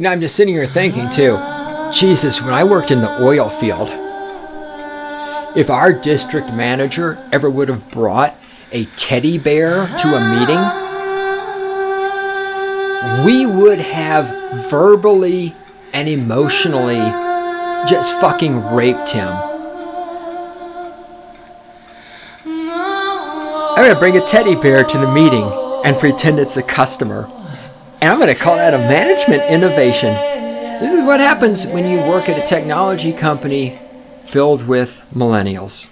I'm just sitting here thinking too, Jesus, when I worked in the oil field, if our district manager ever would have brought a teddy bear to a meeting, we would have verbally and emotionally just fucking raped him. I'm going to bring a teddy bear to the meeting and pretend it's a customer. And I'm going to call that a management innovation. This is what happens when you work at a technology company filled with millennials.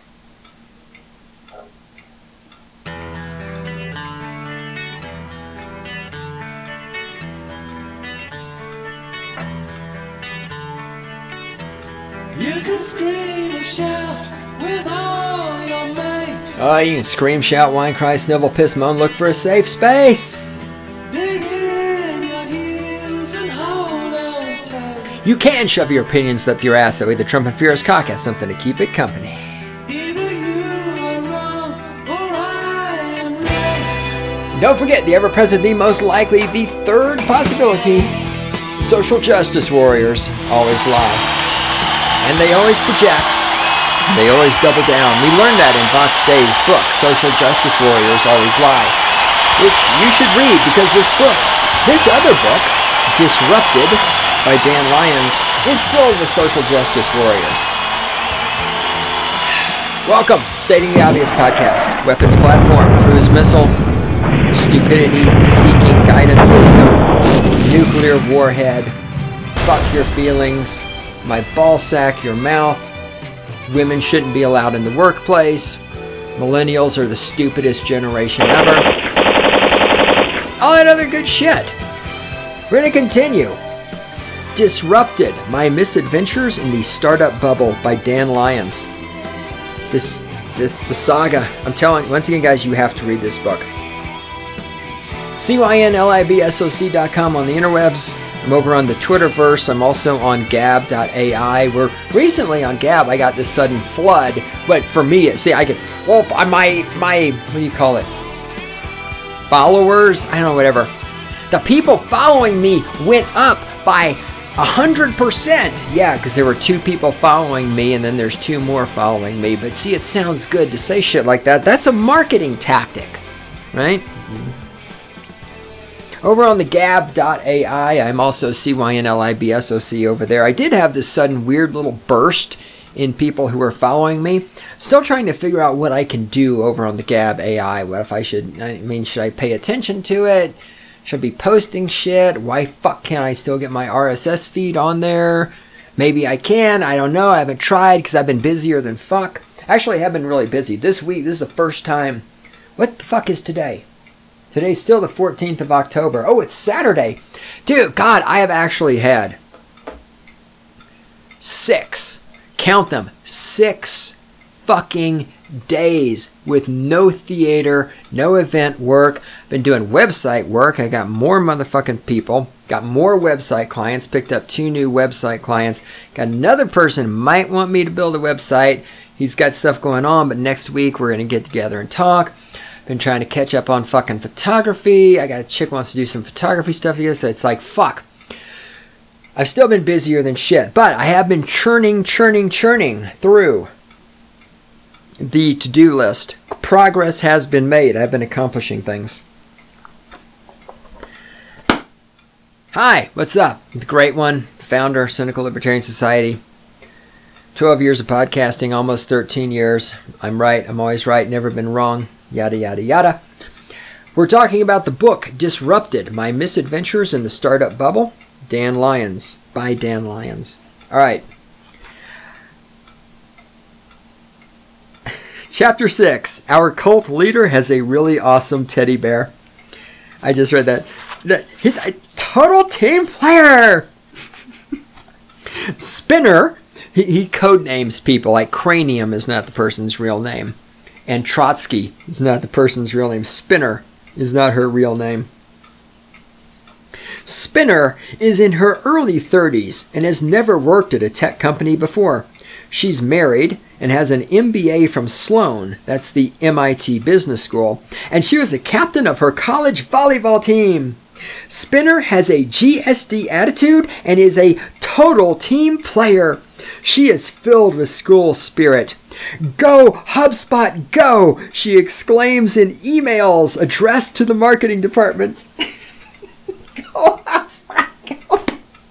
You can scream and shout with all your might. Oh, you can scream, shout, whine, cry, snivel, piss, moan, look for a safe space. Dig in your heels and hold on tight. You can shove your opinions up your ass. That way the Trump and Furious cock has something to keep it company. Either you are wrong or I am right. Don't forget, the ever-present, the most likely, the third possibility, social justice warriors always lie. And they always project. They always double down. We learned that in Vox Day's book, Social Justice Warriors Always Lie, which you should read because this other book, Disrupted by Dan Lyons, is filled with social justice warriors. Welcome, Stating the Obvious podcast. Weapons platform, cruise missile, stupidity-seeking guidance system, nuclear warhead, fuck your feelings, my ball sack your mouth, women shouldn't be allowed in the workplace, millennials are the stupidest generation ever, all that other good shit. We're going to continue. Disrupted, My Misadventures in the Startup Bubble by Dan Lyons. This the saga. I'm telling you, once again, guys, you have to read this book. CYNLIBSOC.com on the interwebs. I'm over on the Twitterverse. I'm also on Gab.ai. We're recently on Gab. I got this sudden flood, but for me, see, I could. Well, my what do you call it? Followers? I don't know, whatever. The people following me went up by 100%. Yeah, because there were 2 people following me, and then there's 2 more following me. But see, it sounds good to say shit like that. That's a marketing tactic, right? Over on the Gab.ai, I'm also CYNLIBSOC over there. I did have this sudden weird little burst in people who are following me. Still trying to figure out what I can do over on the Gab.ai. What if should I pay attention to it? Should I be posting shit? Why fuck can't I still get my RSS feed on there? Maybe I can. I don't know. I haven't tried because I've been busier than fuck. Actually, I have been really busy. This week, this is the first time. What the fuck is today? Today's still the 14th of October. Oh, it's Saturday. Dude, God, I have actually had 6, count them, 6 fucking days with no theater, no event work. Been doing website work. I got more motherfucking people. Got more website clients. Picked up 2 new website clients. Got another person might want me to build a website. He's got stuff going on, but next week we're going to get together and talk. Been trying to catch up on fucking photography. I got a chick who wants to do some photography stuff together, so it's like, fuck. I've still been busier than shit, but I have been churning through the to-do list. Progress has been made. I've been accomplishing things. Hi, what's up? The great one, founder, Cynical Libertarian Society. 12 years of podcasting, almost 13 years. I'm right, I'm always right, never been wrong. Yada, yada, yada. We're talking about the book, Disrupted, My Misadventures in the Startup Bubble. Dan Lyons, by Dan Lyons. All right. Chapter 6, Our Cult Leader Has a Really Awesome Teddy Bear. I just read that. He's a total team player. Spinner, he code names people, like Cranium is not the person's real name. And Trotsky is not the person's real name. Spinner is not her real name. Spinner is in her early 30s and has never worked at a tech company before. She's married and has an MBA from Sloan, that's the MIT Business School, and she was a captain of her college volleyball team. Spinner has a GSD attitude and is a total team player. She is filled with school spirit. Go, HubSpot, go! She exclaims in emails addressed to the marketing department. Go, HubSpot, go!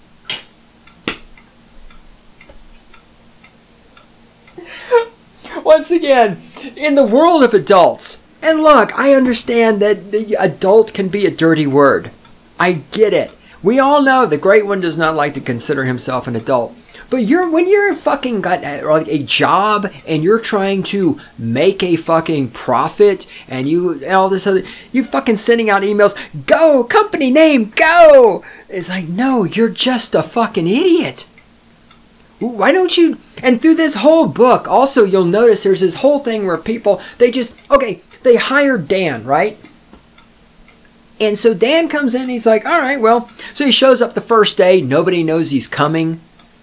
Once again, in the world of adults, and look, I understand that the adult can be a dirty word. I get it. We all know the great one does not like to consider himself an adult. But when you're fucking got a job and you're trying to make a fucking profit and all this other, you fucking sending out emails, go, company name, go! It's like, no, you're just a fucking idiot. Why don't you, and through this whole book, also you'll notice there's this whole thing where people, they hired Dan, right? And so Dan comes in, he's like, all right, well, so he shows up the first day, nobody knows he's coming.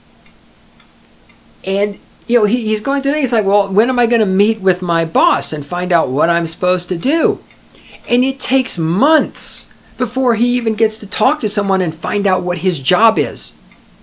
And, he's going through things like, well, when am I going to meet with my boss and find out what I'm supposed to do? And it takes months before he even gets to talk to someone and find out what his job is.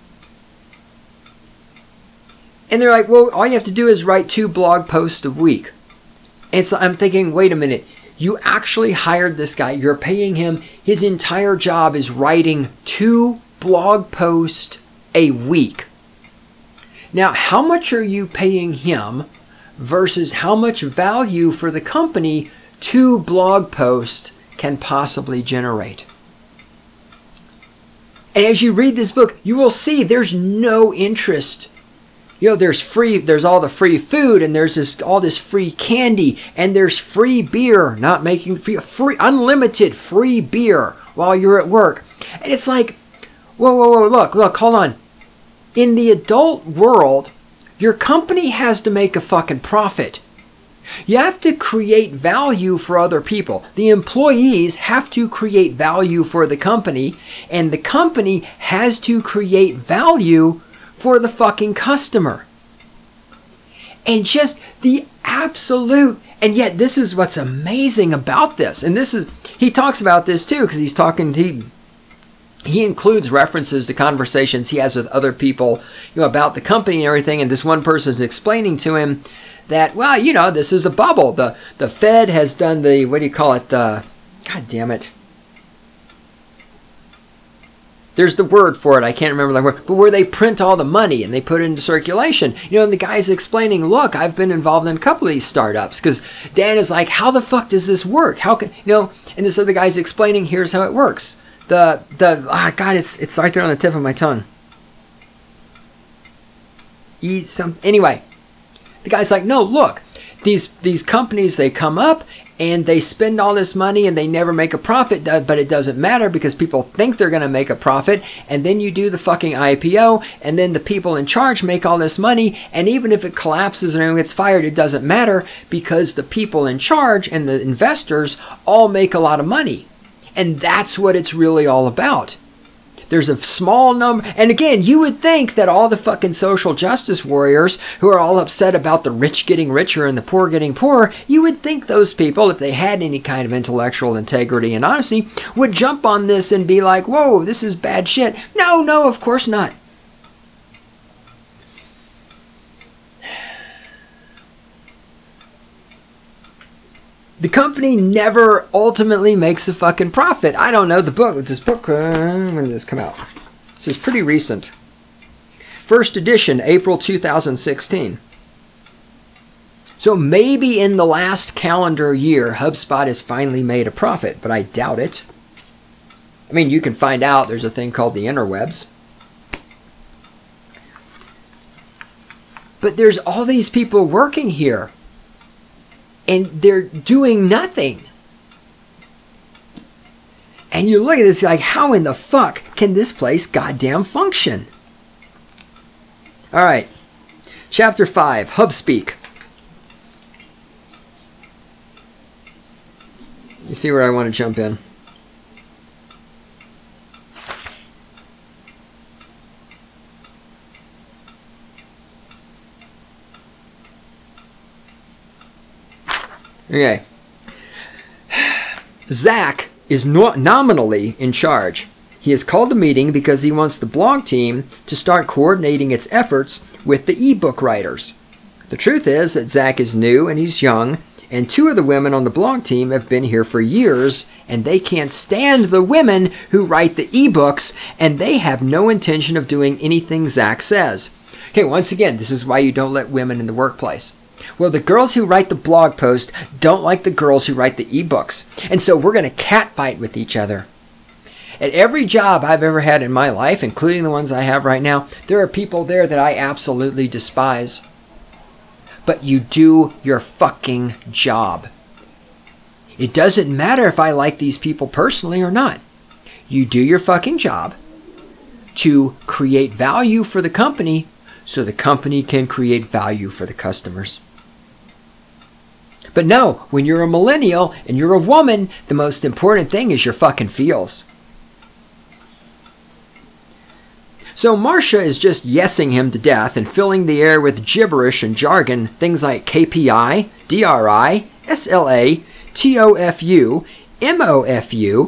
And they're like, well, all you have to do is write 2 blog posts a week. And so I'm thinking, wait a minute. You actually hired this guy. You're paying him. His entire job is writing 2 blog posts a week. Now, how much are you paying him versus how much value for the company 2 blog posts can possibly generate? And as you read this book, you will see there's no interest. There's all the free food, and there's all this free candy, and there's free beer, free unlimited free beer while you're at work. And it's like, whoa, look, hold on. In the adult world, your company has to make a fucking profit. You have to create value for other people. The employees have to create value for the company, and the company has to create value for the fucking customer. And just the absolute, and yet this is what's amazing about this. And he talks about this too, because he includes references to conversations he has with other people, about the company and everything. And this one person is explaining to him that, well, this is a bubble. The Fed has done God damn it. There's the word for it. I can't remember the word. But where they print all the money and they put it into circulation. And the guy's explaining, look, I've been involved in a couple of these startups. Because Dan is like, how the fuck does this work? How can, and this other guy's explaining, here's how it works. God, it's right there on the tip of my tongue. Anyway, the guy's like, no, look, these companies, they come up and they spend all this money and they never make a profit, but it doesn't matter because people think they're going to make a profit. And then you do the fucking IPO, and then the people in charge make all this money. And even if it collapses and anyone gets fired, it doesn't matter because the people in charge and the investors all make a lot of money. And that's what it's really all about. There's a small number. And again, you would think that all the fucking social justice warriors who are all upset about the rich getting richer and the poor getting poorer, you would think those people, if they had any kind of intellectual integrity and honesty, would jump on this and be like, whoa, this is bad shit. No, of course not. The company never ultimately makes a fucking profit. I don't know this book, when did this come out? This is pretty recent. First edition, April 2016. So maybe in the last calendar year, HubSpot has finally made a profit, but I doubt it. I mean, you can find out. There's a thing called the interwebs. But there's all these people working here. And they're doing nothing. And you look at this like, how in the fuck can this place goddamn function? All right. Chapter 5, HubSpeak. You see where I want to jump in? Okay. Zach is nominally in charge. He has called the meeting because he wants the blog team to start coordinating its efforts with the ebook writers. The truth is that Zach is new and he's young, and 2 of the women on the blog team have been here for years, and they can't stand the women who write the ebooks, and they have no intention of doing anything Zach says. Okay, once again, this is why you don't let women in the workplace. Well, the girls who write the blog post don't like the girls who write the ebooks, and so we're going to catfight with each other. At every job I've ever had in my life, including the ones I have right now, there are people there that I absolutely despise. But you do your fucking job. It doesn't matter if I like these people personally or not. You do your fucking job to create value for the company so the company can create value for the customers. But no, when you're a millennial and you're a woman, the most important thing is your fucking feels. So Marcia is just yesing him to death and filling the air with gibberish and jargon, things like KPI, DRI, SLA, TOFU, MOFU,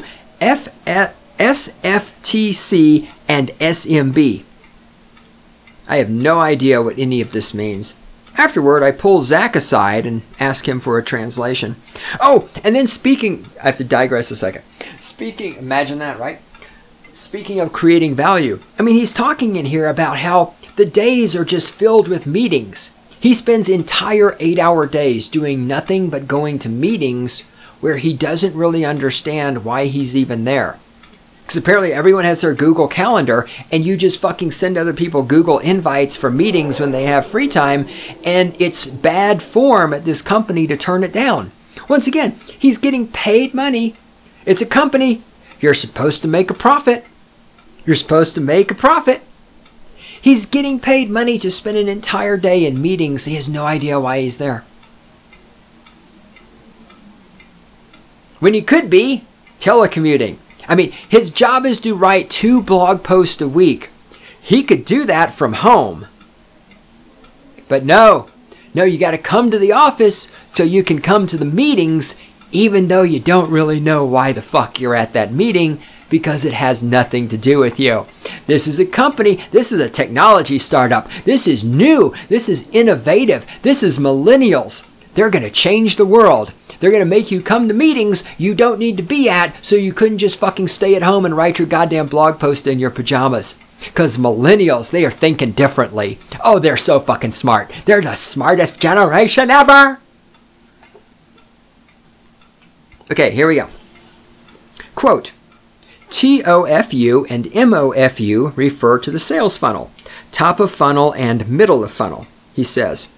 SFTC, and SMB. I have no idea what any of this means. Afterward, I pull Zach aside and ask him for a translation. Oh, and then I have to digress a second. Imagine that, right? Speaking of creating value, I mean, he's talking in here about how the days are just filled with meetings. He spends entire 8-hour days doing nothing but going to meetings where he doesn't really understand why he's even there. Because apparently everyone has their Google Calendar, and you just fucking send other people Google invites for meetings when they have free time, and it's bad form at this company to turn it down. Once again, he's getting paid money. It's a company. You're supposed to make a profit. He's getting paid money to spend an entire day in meetings. He has no idea why he's there. When he could be telecommuting. I mean, his job is to write 2 blog posts a week. He could do that from home. But no, you got to come to the office so you can come to the meetings, even though you don't really know why the fuck you're at that meeting, because it has nothing to do with you. This is a company. This is a technology startup. This is new. This is innovative. This is millennials. They're going to change the world. They're going to make you come to meetings you don't need to be at, so you couldn't just fucking stay at home and write your goddamn blog post in your pajamas. Because millennials, they are thinking differently. Oh, they're so fucking smart. They're the smartest generation ever. Okay, here we go. Quote, TOFU and MOFU refer to the sales funnel, top of funnel and middle of funnel. He says,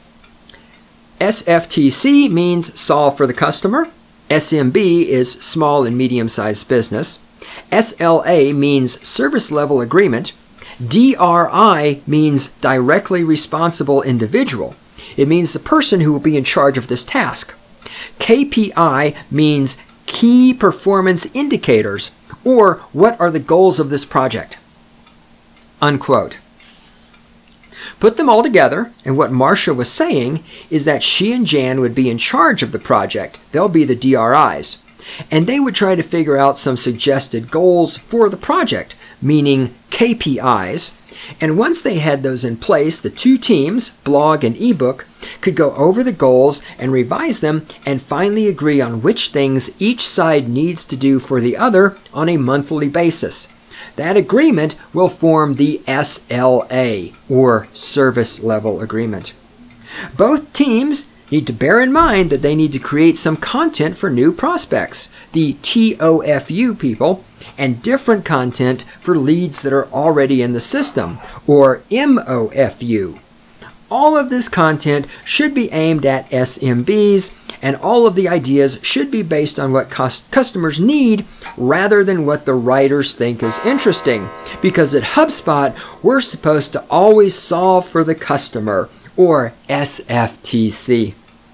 SFTC means solve for the customer. SMB is small and medium-sized business. SLA means service level agreement. DRI means directly responsible individual. It means the person who will be in charge of this task. KPI means key performance indicators, or what are the goals of this project? Unquote. Put them all together, and what Marcia was saying is that she and Jan would be in charge of the project. They'll be the DRIs. And they would try to figure out some suggested goals for the project, meaning KPIs. And once they had those in place, the 2 teams, blog and ebook, could go over the goals and revise them and finally agree on which things each side needs to do for the other on a monthly basis. That agreement will form the SLA, or Service Level Agreement. Both teams need to bear in mind that they need to create some content for new prospects, the TOFU people, and different content for leads that are already in the system, or MOFU. All of this content should be aimed at SMBs, and all of the ideas should be based on what customers need rather than what the writers think is interesting. Because at HubSpot, we're supposed to always solve for the customer, or SFTC.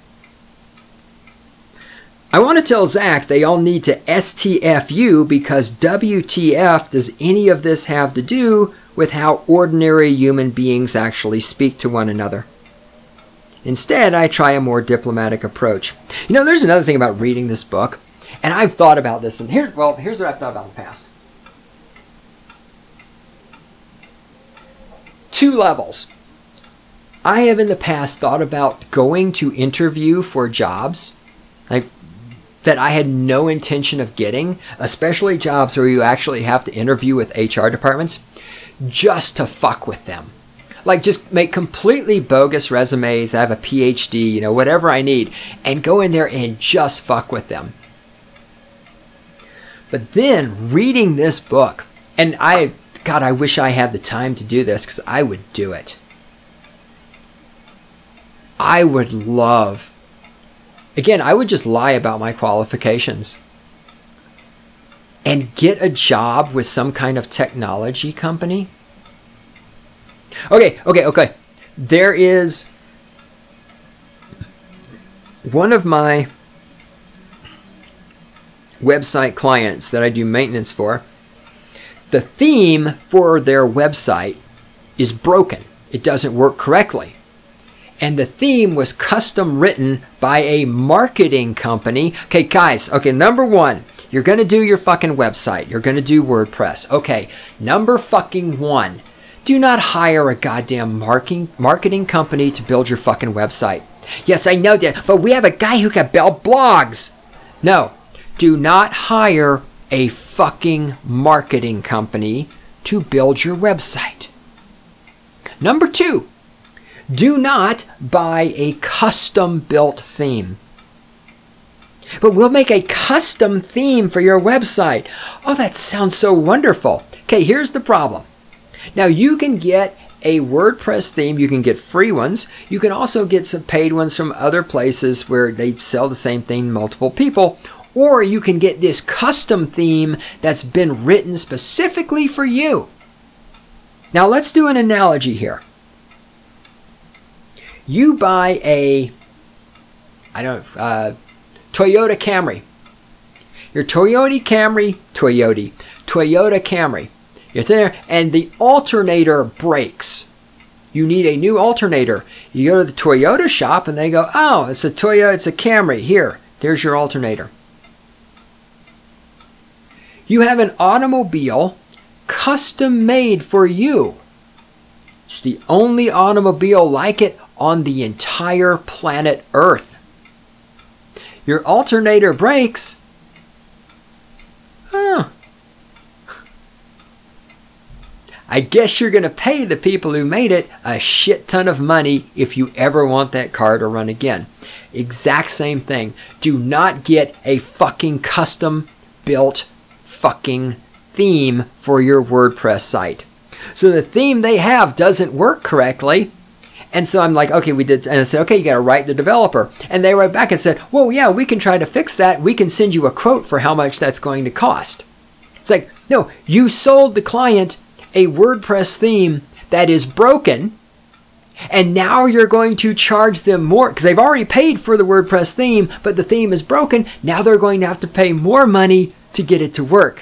I want to tell Zach they all need to STFU because WTF does any of this have to do with how ordinary human beings actually speak to one another? Instead, I try a more diplomatic approach. You know, there's another thing about reading this book. And I've thought about this, and here's what I've thought about in the past. 2 levels. I have in the past thought about going to interview for jobs like that I had no intention of getting, especially jobs where you actually have to interview with HR departments, just to fuck with them. Like, just make completely bogus resumes, I have a PhD, whatever I need, and go in there and just fuck with them. But then, reading this book, and I wish I had the time to do this, because I would do it. I would love... Again, I would just lie about my qualifications and get a job with some kind of technology company. Okay. There is one of my website clients that I do maintenance for. The theme for their website is broken. It doesn't work correctly. And the theme was custom written by a marketing company. Okay, guys. Okay, number 1, you're going to do your fucking website. You're going to do WordPress. Okay, number fucking 1, do not hire a goddamn marketing company to build your fucking website. Yes, I know that, but we have a guy who can build blogs. No, do not hire a fucking marketing company to build your website. Number 2, do not buy a custom-built theme. But we'll make a custom theme for your website. Oh, that sounds so wonderful. Okay, here's the problem. Now, you can get a WordPress theme. You can get free ones. You can also get some paid ones from other places where they sell the same thing to multiple people. Or you can get this custom theme that's been written specifically for you. Now, let's do an analogy here. You buy a, Toyota Camry. Your Toyota Camry. You're there, and the alternator breaks. You need a new alternator. You go to the Toyota shop, and they go, oh, it's a Camry. Here, there's your alternator. You have an automobile custom made for you. It's the only automobile like it on the entire planet Earth. Your alternator breaks. I guess you're going to pay the people who made it a shit ton of money if you ever want that car to run again. Exact same thing. Do not get a fucking custom built fucking theme for your WordPress site. So the theme they have doesn't work correctly. And so I'm like, okay, we did. And I said, okay, you got to write the developer. And they wrote back and said, well, yeah, we can try to fix that. We can send you a quote for how much that's going to cost. It's like, no, you sold the client a WordPress theme that is broken. And now you're going to charge them more because they've already paid for the WordPress theme, but the theme is broken. Now they're going to have to pay more money to get it to work.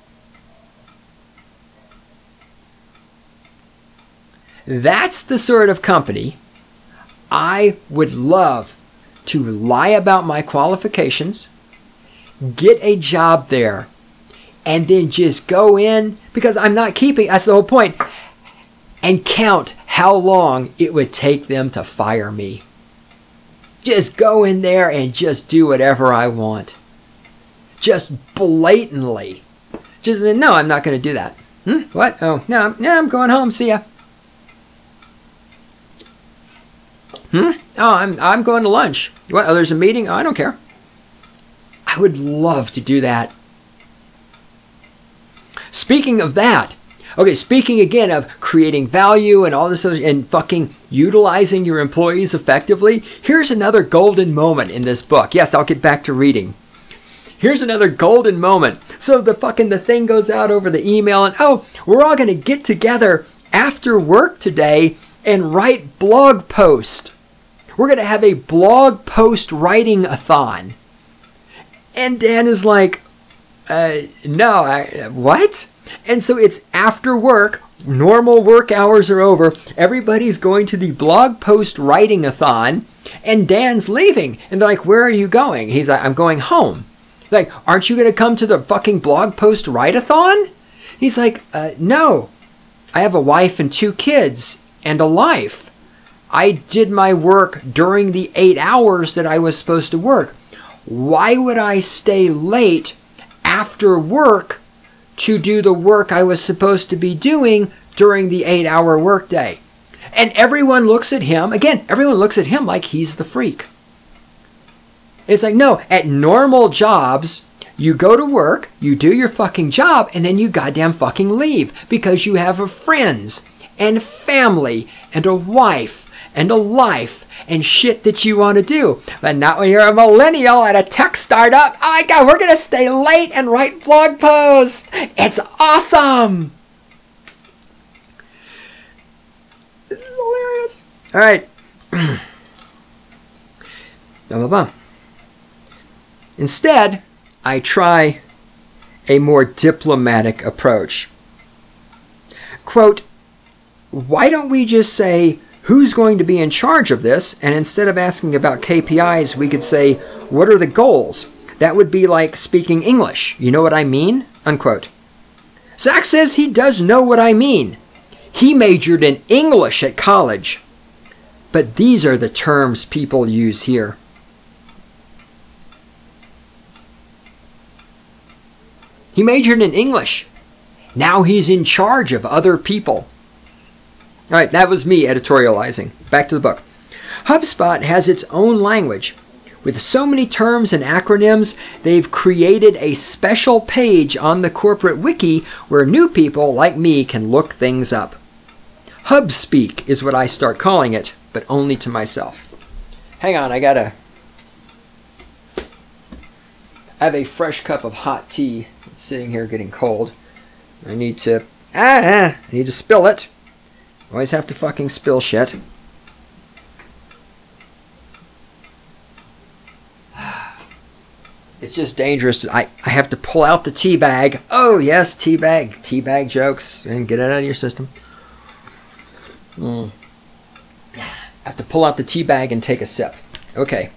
That's the sort of company I would love to lie about my qualifications, get a job there, and then just go in, because I'm not keeping, that's the whole point, and count how long it would take them to fire me. Just go in there and just do whatever I want. Just blatantly. Just, no, I'm not going to do that. What? Oh, no, I'm going home. See ya. Oh, I'm going to lunch. What? Oh, there's a meeting? Oh, I don't care. I would love to do that. Speaking of that, okay, speaking again of creating value and all this other, and fucking utilizing your employees effectively, here's another golden moment in this book. Yes, I'll get back to reading. Here's another golden moment. So the thing goes out over the email, and oh, we're all going to get together after work today and write blog post. We're going to have a blog post writing-a-thon. And Dan is like, no, what? And so it's after work, normal work hours are over, everybody's going to the blog post writing-a-thon, and Dan's leaving. And they're like, where are you going? He's like, I'm going home. Like, aren't you going to come to the fucking blog post write-a-thon? He's like, no. I have a wife and 2 kids and a life. I did my work during the 8 hours that I was supposed to work. Why would I stay late after work to do the work I was supposed to be doing during the 8-hour workday? And everyone looks at him, again, everyone looks at him like he's the freak. It's like, no, at normal jobs, you go to work, you do your fucking job, and then you goddamn fucking leave because you have a friends and family and a wife and a life and shit that you want to do. But not when you're a millennial at a tech startup. Oh my God, we're going to stay late and write blog posts. It's awesome. This is hilarious. All right. Blah, blah, blah. Instead, I try a more diplomatic approach. Quote, why don't we just say who's going to be in charge of this? And instead of asking about KPIs, we could say, what are the goals? That would be like speaking English. You know what I mean? Unquote. Zach says he does know what I mean. He majored in English at college. But these are the terms people use here. He majored in English. Now he's in charge of other people. All right, that was me editorializing. Back to the book. HubSpot has its own language. With so many terms and acronyms, they've created a special page on the corporate wiki where new people like me can look things up. HubSpeak is what I start calling it, but only to myself. Hang on, I have a fresh cup of hot tea. It's sitting here getting cold. I need to spill it. Always have to fucking spill shit. It's just dangerous. I have to pull out the tea bag. Oh, yes, tea bag. Tea bag jokes. And get it out of your system. I have to pull out the tea bag and take a sip. Okay.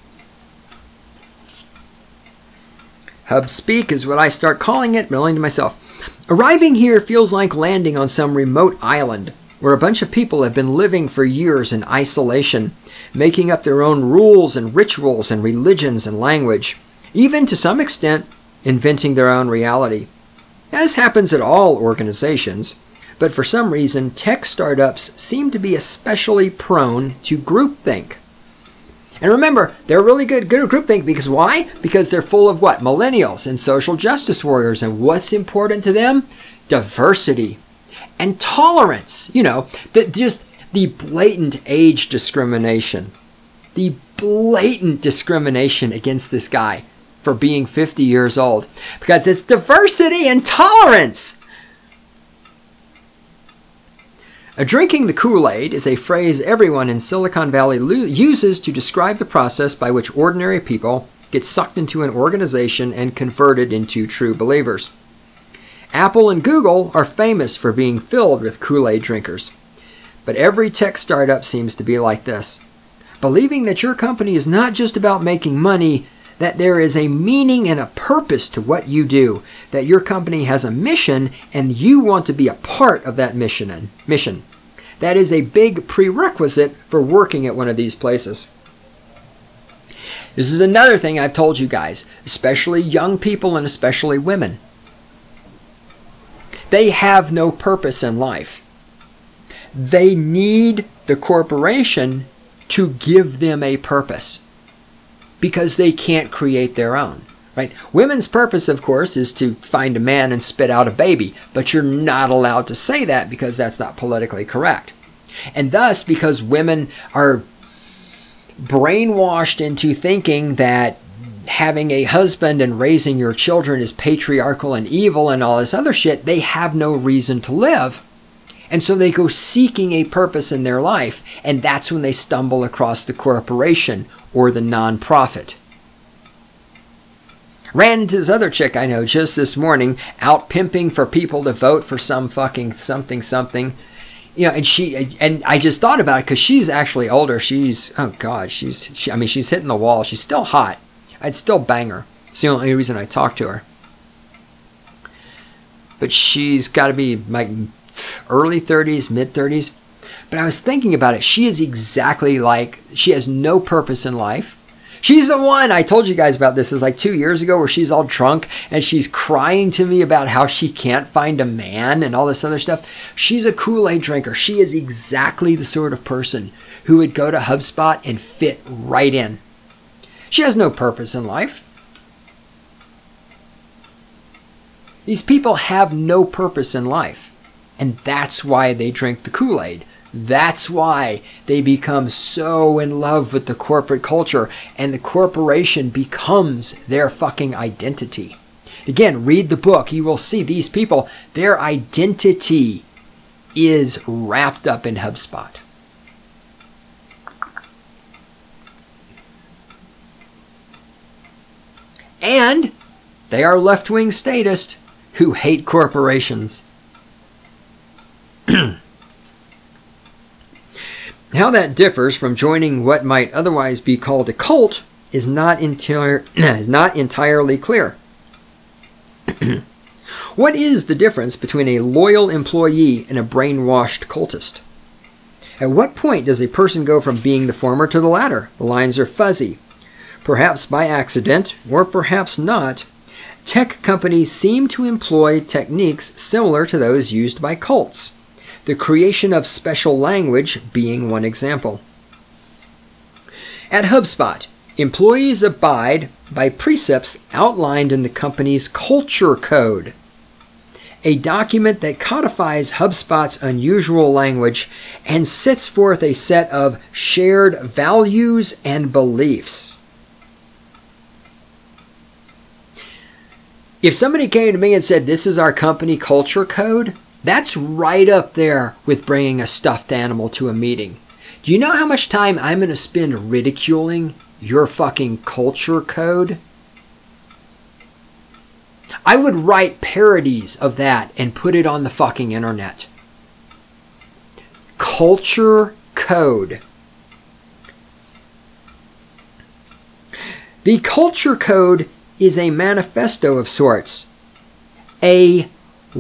HubSpeak is what I start calling it, only to myself. Arriving here feels like landing on some remote island where a bunch of people have been living for years in isolation, making up their own rules and rituals and religions and language, even to some extent inventing their own reality. As happens at all organizations, but for some reason tech startups seem to be especially prone to groupthink. And remember, they're really good at groupthink because why? Because they're full of what? Millennials and social justice warriors. And what's important to them? Diversity and tolerance. You know, just the blatant age discrimination. The blatant discrimination against this guy for being 50 years old. Because it's diversity and tolerance. Drinking the Kool-Aid is a phrase everyone in Silicon Valley uses to describe the process by which ordinary people get sucked into an organization and converted into true believers. Apple and Google are famous for being filled with Kool-Aid drinkers. But every tech startup seems to be like this. Believing that your company is not just about making money, that there is a meaning and a purpose to what you do, that your company has a mission and you want to be a part of that mission. That is a big prerequisite for working at one of these places. This is another thing I've told you guys, especially young people and especially women. They have no purpose in life. They need the corporation to give them a purpose because they can't create their own. Right? Women's purpose, of course, is to find a man and spit out a baby, but you're not allowed to say that because that's not politically correct. And thus, because women are brainwashed into thinking that having a husband and raising your children is patriarchal and evil and all this other shit, they have no reason to live. And so they go seeking a purpose in their life, and that's when they stumble across the corporation or the nonprofit. Ran into this other chick I know just this morning, out pimping for people to vote for some fucking something. You know, and I just thought about it because she's actually older. She's hitting the wall. She's still hot. I'd still bang her. It's the only reason I talk to her. But she's got to be like early 30s, mid 30s. But I was thinking about it. She is exactly like, she has no purpose in life. She's the one, I told you guys about this, is like 2 years ago, where she's all drunk and she's crying to me about how she can't find a man and all this other stuff. She's a Kool-Aid drinker. She is exactly the sort of person who would go to HubSpot and fit right in. She has no purpose in life. These people have no purpose in life. And that's why they drink the Kool-Aid. That's why they become so in love with the corporate culture, and the corporation becomes their fucking identity. Again, read the book. You will see these people, their identity is wrapped up in HubSpot. And they are left-wing statists who hate corporations. How that differs from joining what might otherwise be called a cult is not entirely clear. What is the difference between a loyal employee and a brainwashed cultist? At what point does a person go from being the former to the latter? The lines are fuzzy. Perhaps by accident, or perhaps not, tech companies seem to employ techniques similar to those used by cults. The creation of special language being one example. At HubSpot, employees abide by precepts outlined in the company's culture code, a document that codifies HubSpot's unusual language and sets forth a set of shared values and beliefs. If somebody came to me and said, "This is our company culture code," that's right up there with bringing a stuffed animal to a meeting. Do you know how much time I'm going to spend ridiculing your fucking culture code? I would write parodies of that and put it on the fucking internet. Culture code. The culture code is a manifesto of sorts. A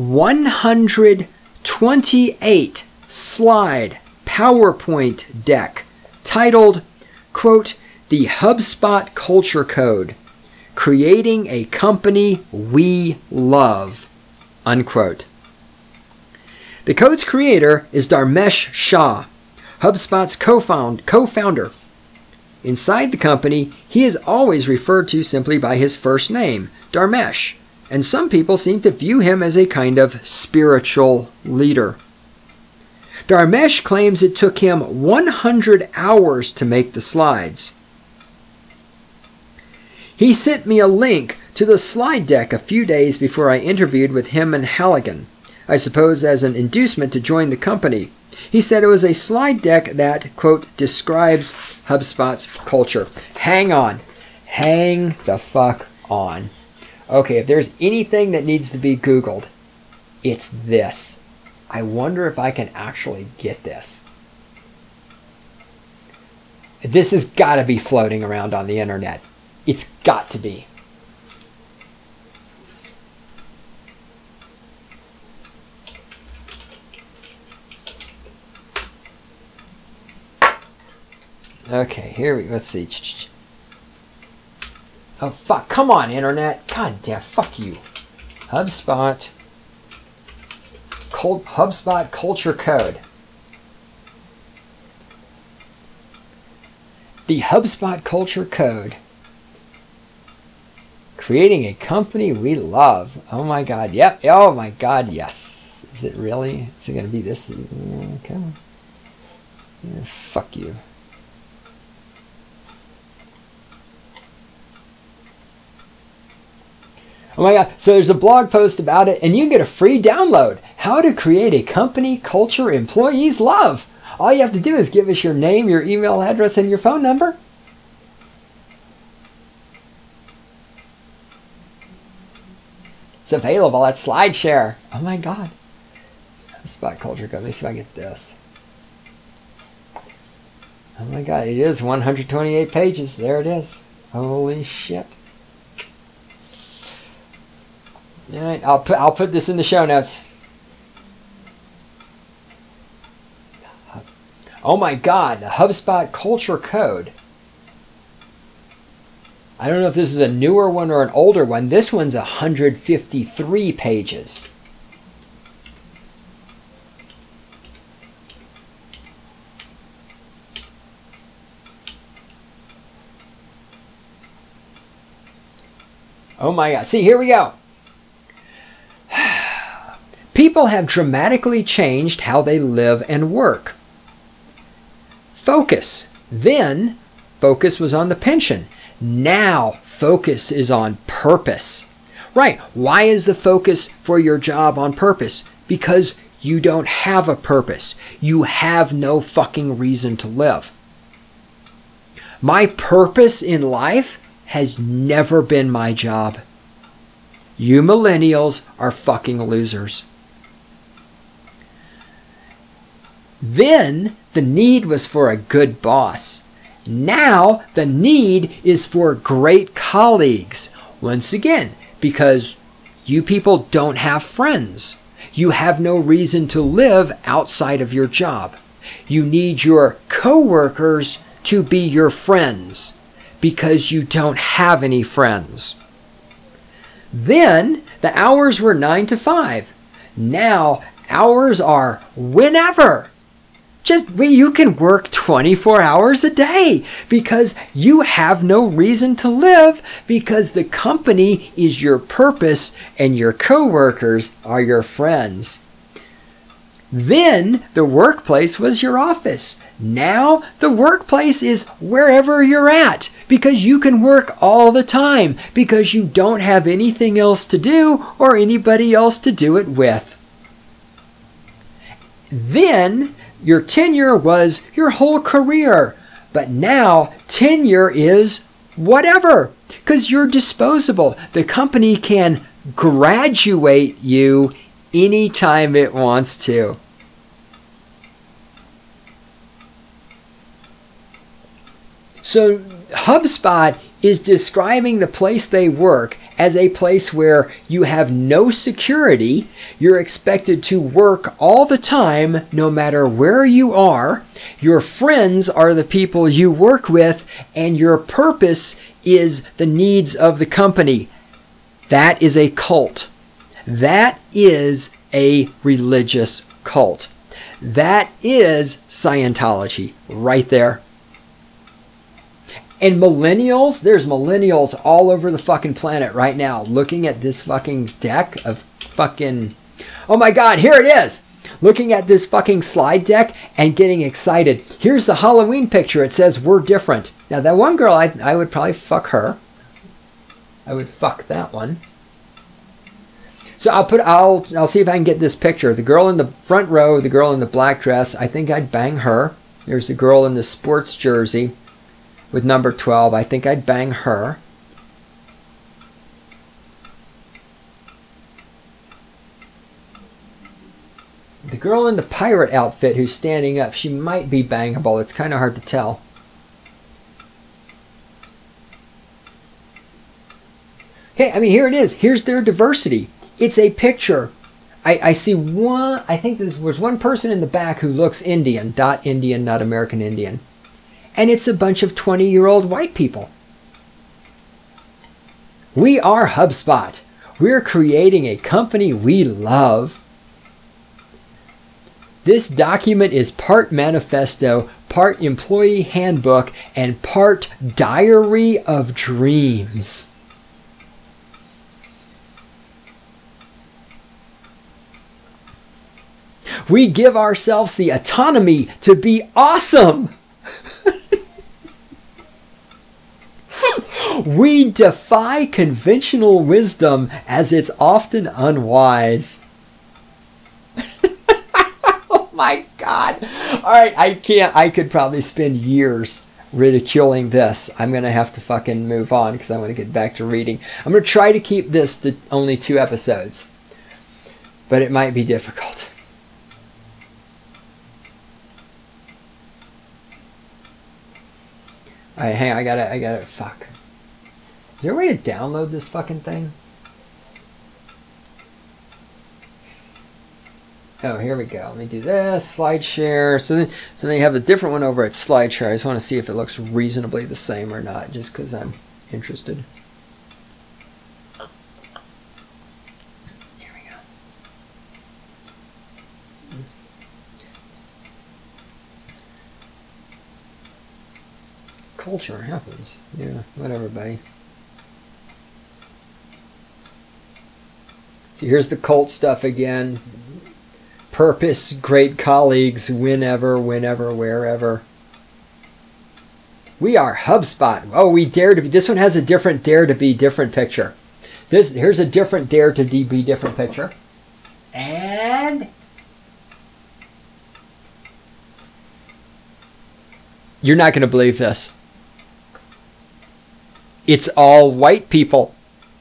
128 slide PowerPoint deck titled, quote, "The HubSpot Culture Code, Creating a Company We Love," unquote. The code's creator is Dharmesh Shah, HubSpot's co-founder. Inside the company, he is always referred to simply by his first name, Dharmesh, and some people seem to view him as a kind of spiritual leader. Dharmesh claims it took him 100 hours to make the slides. He sent me a link to the slide deck a few days before I interviewed with him and Halligan, I suppose as an inducement to join the company. He said it was a slide deck that, quote, describes HubSpot's culture. Hang on. Hang the fuck on. Okay, if there's anything that needs to be Googled, it's this. I wonder if I can actually get this. This has got to be floating around on the internet. It's got to be. Okay, here we go. Let's see. Oh, fuck. Come on, internet. God damn, fuck you. HubSpot Culture Code. The HubSpot Culture Code. Creating a company we love. Oh my God. Yep. Oh my God. Yes. Is it really? Is it going to be this? Okay. Yeah, fuck you. Oh my God. So there's a blog post about it, and you can get a free download. How to create a company culture employees love. All you have to do is give us your name, your email address, and your phone number. It's available at SlideShare. Oh my God. HubSpot Culture Code. Let me see if I get this. Oh my God. It is 128 pages. There it is. Holy shit. All right, I'll put this in the show notes. Oh my God, the HubSpot Culture Code. I don't know if this is a newer one or an older one. This one's 153 pages. Oh my God. See, here we go. People have dramatically changed how they live and work. Focus. Then, focus was on the pension. Now, focus is on purpose. Right. Why is the focus for your job on purpose? Because you don't have a purpose. You have no fucking reason to live. My purpose in life has never been my job. You millennials are fucking losers. Then the need was for a good boss. Now the need is for great colleagues. Once again, because you people don't have friends. You have no reason to live outside of your job. You need your coworkers to be your friends because you don't have any friends. Then the hours were 9 to 5. Now hours are whenever. You can work 24 hours a day because you have no reason to live because the company is your purpose and your coworkers are your friends. Then the workplace was your office. Now the workplace is wherever you're at because you can work all the time because you don't have anything else to do or anybody else to do it with. Then your tenure was your whole career, but now tenure is whatever because you're disposable. The company can graduate you anytime it wants to. So HubSpot is describing the place they work as a place where you have no security. You're expected to work all the time, no matter where you are. Your friends are the people you work with, and your purpose is the needs of the company. That is a cult. That is a religious cult. That is Scientology right there. And millennials, there's millennials all over the fucking planet right now looking at this fucking deck of fucking, oh my God, here it is. Looking at this fucking slide deck and getting excited. Here's the Halloween picture. It says, we're different. Now that one girl, I would probably fuck her. I would fuck that one. So I'll see if I can get this picture. The girl in the front row, the girl in the black dress, I think I'd bang her. There's the girl in the sports jersey with number 12. I think I'd bang her. The girl in the pirate outfit who's standing up, she might be bangable. It's kind of hard to tell. Okay, I mean, here it is. Here's their diversity. It's a picture. I see one, I think there was one person in the back who looks Indian, not American Indian. And it's a bunch of 20-year-old white people. We are HubSpot. We're creating a company we love. This document is part manifesto, part employee handbook, and part diary of dreams. We give ourselves the autonomy to be awesome. We defy conventional wisdom as it's often unwise. Oh my God. All right, I could probably spend years ridiculing this. I'm going to have to fucking move on because I want to get back to reading. I'm going to try to keep this to only 2 episodes, but it might be difficult. All right, hang on, I gotta, fuck. Is there a way to download this fucking thing? Oh, here we go. Let me do this. Slide share. So then you have a different one over at SlideShare. I just want to see if it looks reasonably the same or not, just because I'm interested. Here we go. Culture happens. Yeah, whatever, buddy. So here's the cult stuff again. Purpose, great colleagues, whenever, wherever. We are HubSpot. Oh, we dare to be. This one has a different dare to be different picture. Here's a different dare to be different picture. And you're not going to believe this. It's all white people.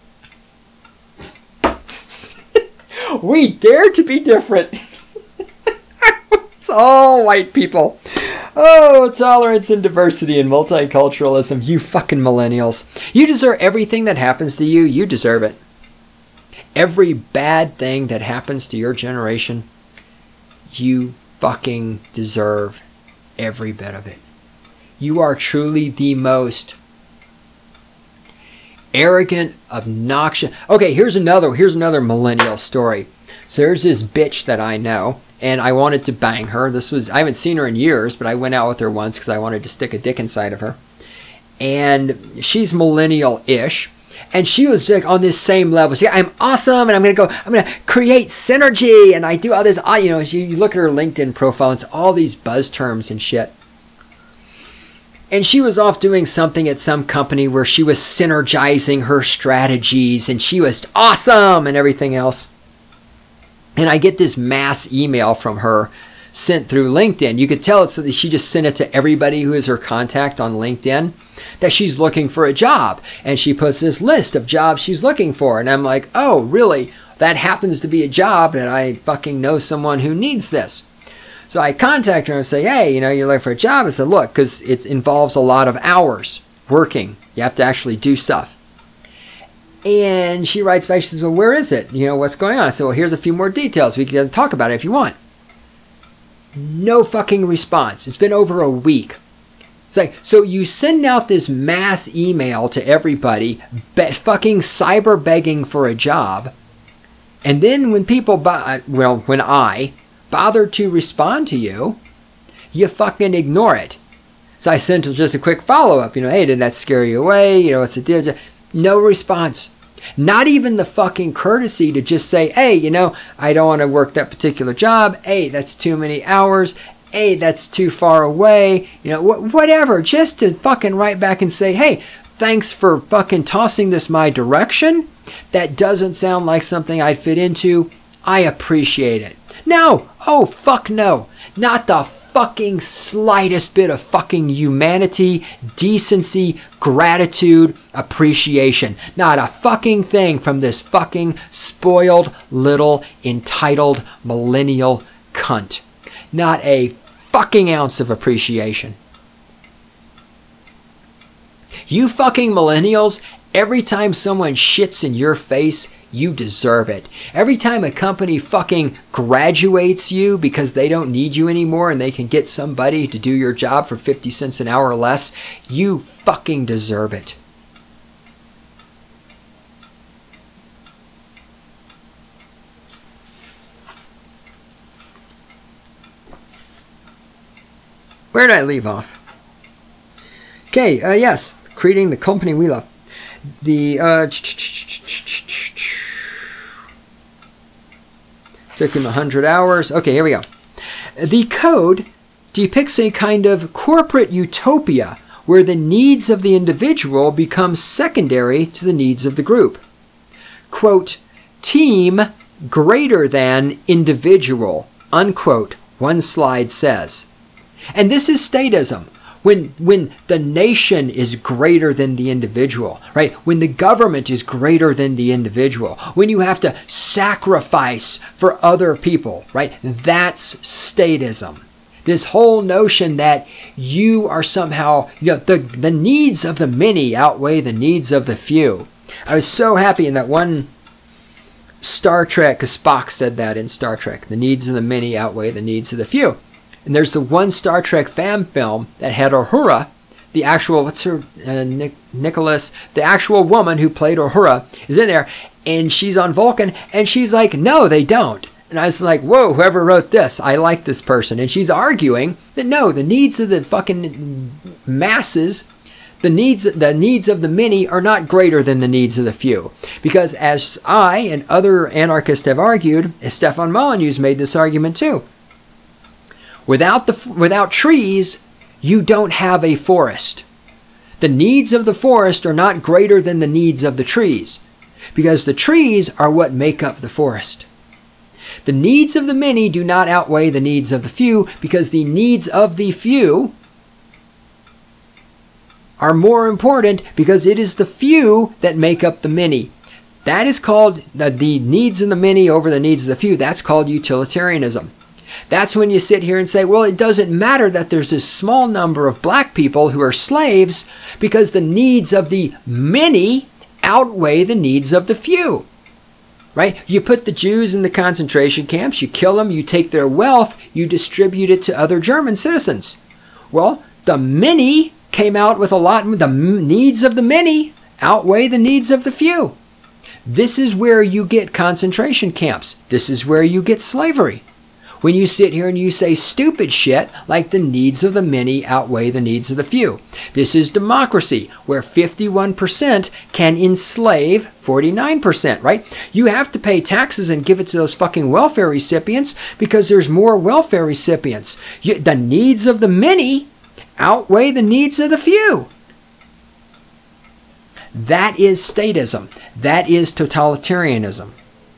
We dare to be different. It's all white people. Oh, tolerance and diversity and multiculturalism. You fucking millennials. You deserve everything that happens to you. You deserve it. Every bad thing that happens to your generation, you fucking deserve every bit of it. You are truly the most arrogant, obnoxious. Okay, here's another millennial story. So there's this bitch that I know, and I wanted to bang her. I haven't seen her in years, but I went out with her once because I wanted to stick a dick inside of her. And she's millennial-ish, and she was like on this same level. See, I'm awesome, and I'm gonna create synergy, and I do all this. You look at her LinkedIn profile, and it's all these buzz terms and shit. And she was off doing something at some company where she was synergizing her strategies, and she was awesome and everything else. And I get this mass email from her sent through LinkedIn. You could tell it's that she just sent it to everybody who is her contact on LinkedIn that she's looking for a job. And she puts this list of jobs she's looking for. And I'm like, oh, really? That happens to be a job that I fucking know someone who needs this. So I contact her and say, hey, you're looking for a job? I said, look, because it involves a lot of hours working. You have to actually do stuff. And she writes back, she says, well, where is it? What's going on? I said, well, here's a few more details. We can talk about it if you want. No fucking response. It's been over a week. It's like, so you send out this mass email to everybody, fucking cyber begging for a job. And then when when I bother to respond to you, you fucking ignore it. So I sent just a quick follow-up, hey, did that scare you away? What's the deal? No response. Not even the fucking courtesy to just say, hey, I don't want to work that particular job. Hey, that's too many hours. Hey, that's too far away. Whatever. Just to fucking write back and say, hey, thanks for fucking tossing this my direction. That doesn't sound like something I'd fit into. I appreciate it. No. Oh, fuck no. Not the fucking slightest bit of fucking humanity, decency, gratitude, appreciation. Not a fucking thing from this fucking spoiled little entitled millennial cunt. Not a fucking ounce of appreciation. You fucking millennials, every time someone shits in your face, you deserve it. Every time a company fucking graduates you because they don't need you anymore and they can get somebody to do your job for 50 cents an hour or less, you fucking deserve it. Where did I leave off? Okay, yes, creating the company we love. Took him 100 hours. Okay, here we go. The code depicts a kind of corporate utopia where the needs of the individual become secondary to the needs of the group. Quote, team greater than individual, unquote, one slide says. And this is statism. When the nation is greater than the individual, right? When the government is greater than the individual, when you have to sacrifice for other people, right? That's statism. This whole notion that you are somehow, the needs of the many outweigh the needs of the few. I was so happy in that one Star Trek, because Spock said that in Star Trek, the needs of the many outweigh the needs of the few. And there's the one Star Trek fan film that had Uhura, the actual, what's her, Nicholas, the actual woman who played Uhura is in there, and she's on Vulcan, and she's like, no, they don't. And I was like, whoa, whoever wrote this, I like this person. And she's arguing that no, the needs of the fucking masses, the needs of the many are not greater than the needs of the few. Because as I and other anarchists have argued, Stefan Molyneux's made this argument too. Without trees, you don't have a forest. The needs of the forest are not greater than the needs of the trees, because the trees are what make up the forest. The needs of the many do not outweigh the needs of the few, because the needs of the few are more important, because it is the few that make up the many. That is called the needs of the many over the needs of the few. That's called utilitarianism. That's when you sit here and say, well, it doesn't matter that there's this small number of black people who are slaves, because the needs of the many outweigh the needs of the few. Right? You put the Jews in the concentration camps, you kill them, you take their wealth, you distribute it to other German citizens. Well, the many came out with a lot, the needs of the many outweigh the needs of the few. This is where you get concentration camps. This is where you get slavery. When you sit here and you say stupid shit like the needs of the many outweigh the needs of the few. This is democracy, where 51% can enslave 49%, right? You have to pay taxes and give it to those fucking welfare recipients because there's more welfare recipients. The needs of the many outweigh the needs of the few. That is statism. That is totalitarianism.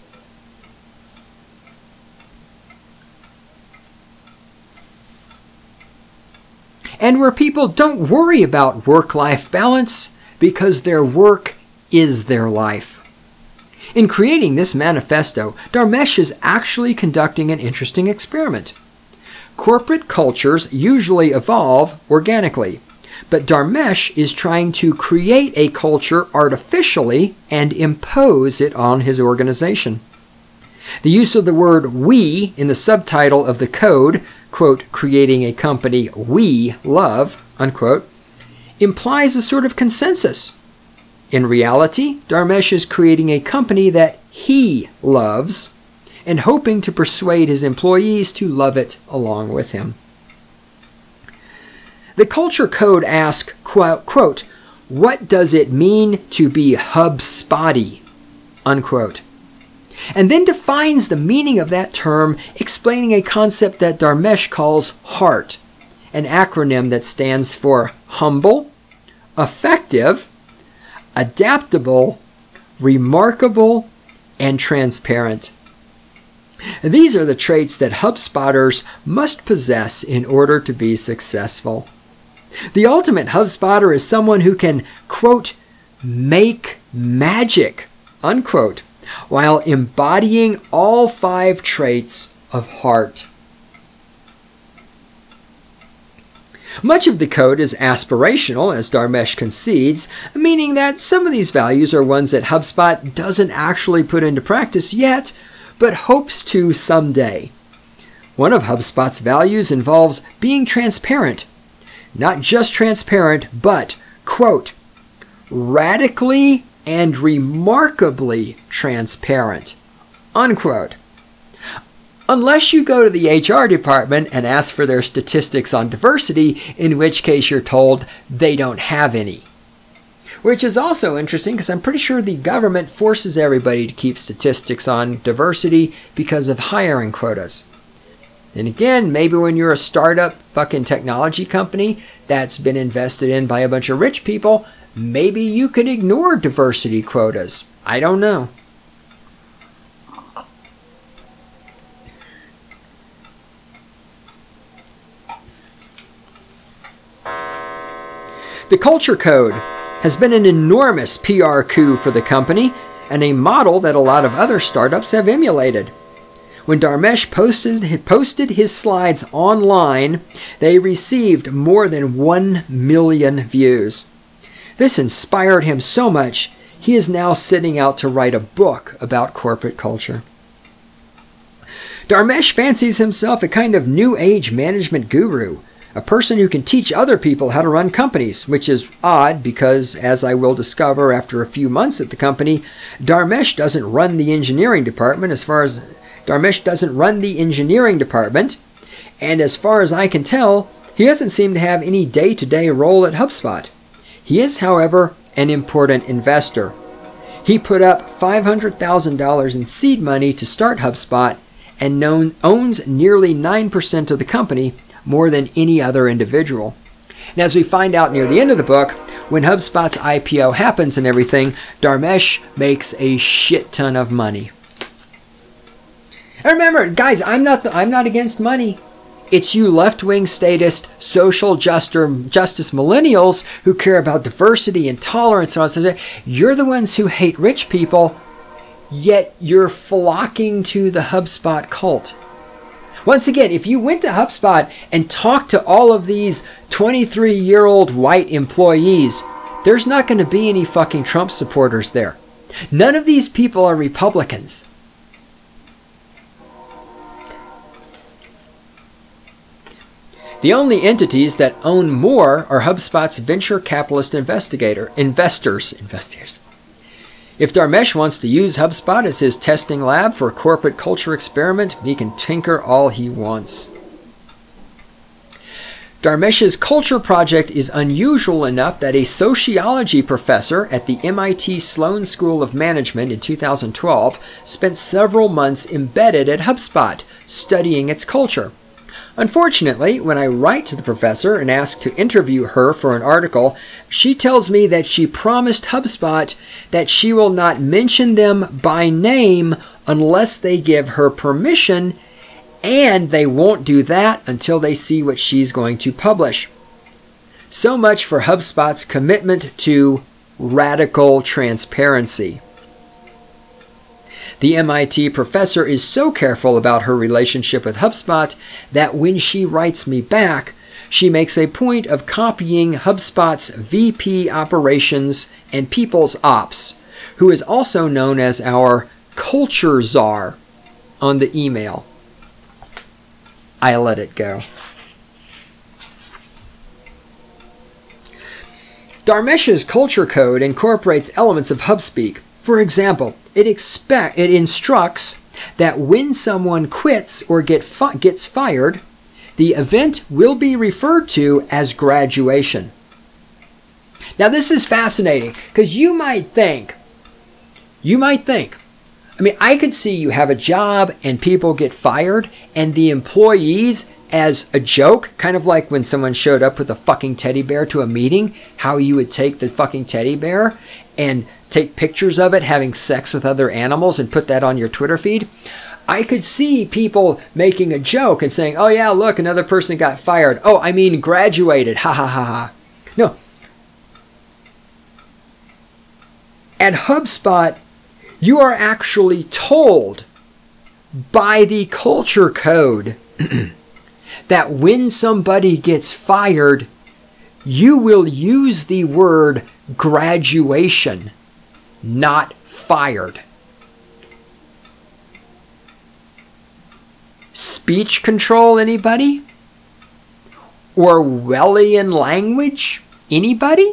And where people don't worry about work-life balance because their work is their life. In creating this manifesto, Dharmesh is actually conducting an interesting experiment. Corporate cultures usually evolve organically, but Dharmesh is trying to create a culture artificially and impose it on his organization. The use of the word "we" in the subtitle of the code, quote, creating a company we love, unquote, implies a sort of consensus. In reality, Dharmesh is creating a company that he loves and hoping to persuade his employees to love it along with him. The culture code asks, quote, what does it mean to be HubSpotty, unquote, and then defines the meaning of that term, explaining a concept that Dharmesh calls HEART, an acronym that stands for humble, effective, adaptable, remarkable, and transparent. These are the traits that HubSpotters must possess in order to be successful. The ultimate HubSpotter is someone who can, quote, make magic, unquote, while embodying all 5 traits of heart. Much of the code is aspirational, as Dharmesh concedes, meaning that some of these values are ones that HubSpot doesn't actually put into practice yet, but hopes to someday. One of HubSpot's values involves being transparent. Not just transparent, but, quote, radically and remarkably transparent, unquote. Unless you go to the HR department and ask for their statistics on diversity, in which case you're told they don't have any. Which is also interesting because I'm pretty sure the government forces everybody to keep statistics on diversity because of hiring quotas. And again, maybe when you're a startup fucking technology company that's been invested in by a bunch of rich people, maybe you can ignore diversity quotas. I don't know. The Culture Code has been an enormous PR coup for the company and a model that a lot of other startups have emulated. When Dharmesh posted his slides online, they received more than 1 million views. This inspired him so much, he is now setting out to write a book about corporate culture. Dharmesh fancies himself a kind of new age management guru, a person who can teach other people how to run companies, which is odd because, as I will discover after a few months at the company, Dharmesh doesn't run the engineering department. And as far as I can tell, he doesn't seem to have any day-to-day role at HubSpot. He is, however, an important investor. He put up $500,000 in seed money to start HubSpot and owns nearly 9% of the company, more than any other individual. And as we find out near the end of the book, when HubSpot's IPO happens and everything, Dharmesh makes a shit ton of money. And remember, guys, I'm not against money. It's you left-wing statist, social justice millennials who care about diversity and tolerance and all that. You're the ones who hate rich people, yet you're flocking to the HubSpot cult. Once again, if you went to HubSpot and talked to all of these 23-year-old white employees, there's not going to be any fucking Trump supporters there. None of these people are Republicans. The only entities that own more are HubSpot's venture capitalist investors. If Dharmesh wants to use HubSpot as his testing lab for a corporate culture experiment, he can tinker all he wants. Dharmesh's culture project is unusual enough that a sociology professor at the MIT Sloan School of Management in 2012 spent several months embedded at HubSpot, studying its culture. Unfortunately, when I write to the professor and ask to interview her for an article, she tells me that she promised HubSpot that she will not mention them by name unless they give her permission, and they won't do that until they see what she's going to publish. So much for HubSpot's commitment to radical transparency. The MIT professor is so careful about her relationship with HubSpot that when she writes me back, she makes a point of copying HubSpot's VP Operations and People's Ops, who is also known as our culture czar, on the email. I let it go. Dharmesh's culture code incorporates elements of HubSpeak. For example, it instructs that when someone quits or gets fired, the event will be referred to as graduation. Now this is fascinating because you might think, I mean, I could see you have a job and people get fired and the employees, as a joke, kind of like when someone showed up with a fucking teddy bear to a meeting, how you would take the fucking teddy bear and take pictures of it having sex with other animals and put that on your Twitter feed. I could see people making a joke and saying, oh yeah, look, another person got fired. Oh, I mean graduated. Ha ha ha ha. No. At HubSpot, you are actually told by the culture code that when somebody gets fired, you will use the word graduation, not fired. Speech control, anybody? Orwellian language, anybody?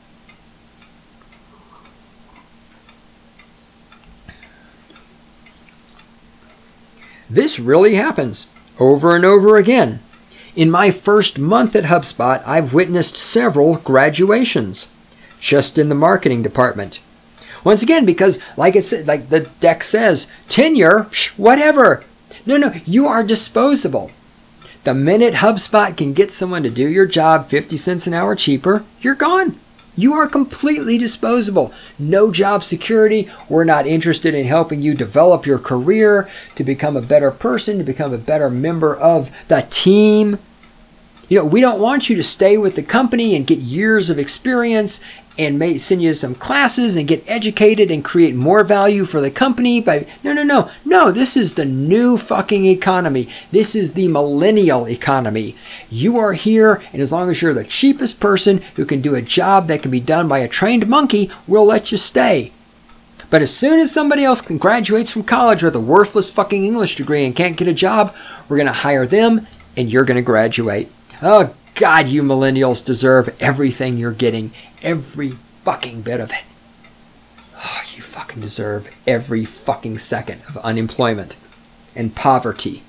This really happens over and over again. In my first month at HubSpot, I've witnessed several graduations just in the marketing department. Once again, because like it said, like the deck says, tenure, whatever. No, you are disposable. The minute HubSpot can get someone to do your job 50 cents an hour cheaper, you're gone. You are completely disposable. No job security. We're not interested in helping you develop your career to become a better person, to become a better member of the team. You know, we don't want you to stay with the company and get years of experience and may send you some classes and get educated and create more value for the company by no, this is the new fucking economy. This is the millennial economy. You are here, and as long as you're the cheapest person who can do a job that can be done by a trained monkey, we'll let you stay. But as soon as somebody else graduates from college with a worthless fucking English degree and can't get a job, we're going to hire them and you're going to graduate. Oh God, you millennials deserve everything you're getting. Every fucking bit of it. Oh, you fucking deserve every fucking second of unemployment and poverty.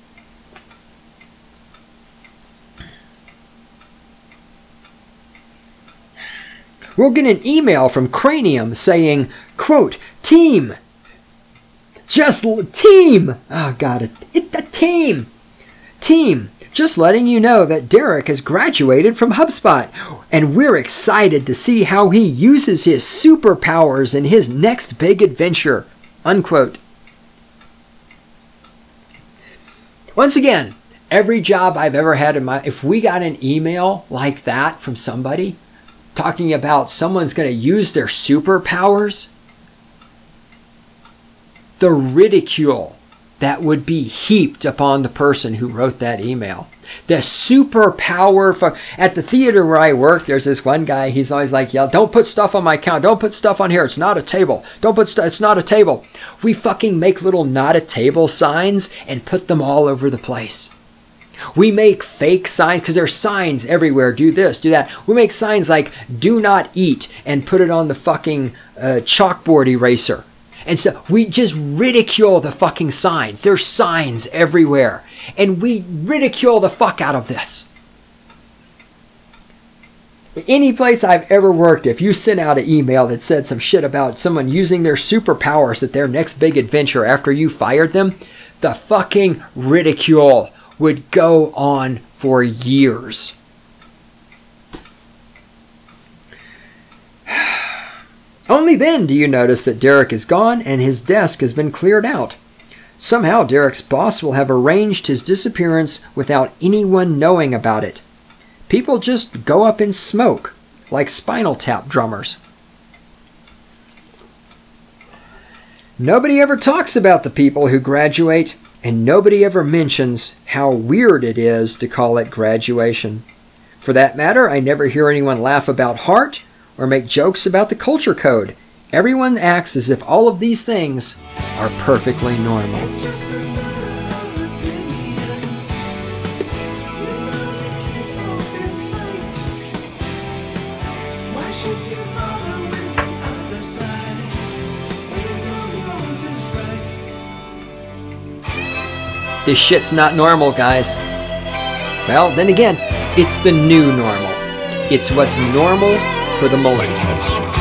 We'll get an email from Cranium saying, quote, team. Oh God, it's a team. Team. Just letting you know that Derek has graduated from HubSpot, and we're excited to see how he uses his superpowers in his next big adventure. Unquote. Once again, every job I've ever had if we got an email like that from somebody talking about someone's going to use their superpowers, the ridicule that would be heaped upon the person who wrote that email. The superpower. At the theater where I work, there's this one guy, he's always like, yeah, don't put stuff on my count. Don't put stuff on here. It's not a table. It's not a table. We fucking make little not a table signs and put them all over the place. We make fake signs, because there's signs everywhere. Do this, do that. We make signs like do not eat and put it on the fucking chalkboard eraser. And so we just ridicule the fucking signs. There's signs everywhere. And we ridicule the fuck out of this. Any place I've ever worked, if you sent out an email that said some shit about someone using their superpowers at their next big adventure after you fired them, the fucking ridicule would go on for years. Only then do you notice that Derek is gone and his desk has been cleared out. Somehow Derek's boss will have arranged his disappearance without anyone knowing about it. People just go up in smoke, like Spinal Tap drummers. Nobody ever talks about the people who graduate, and nobody ever mentions how weird it is to call it graduation. For that matter, I never hear anyone laugh about heart or make jokes about the culture code. Everyone acts as if all of these things are perfectly normal. It's just a matter of opinions. You know you keep both in sight. Why should you bother with the other side when you know yours is right? This shit's not normal, guys. Well, then again, it's the new normal. It's what's normal for the millennials.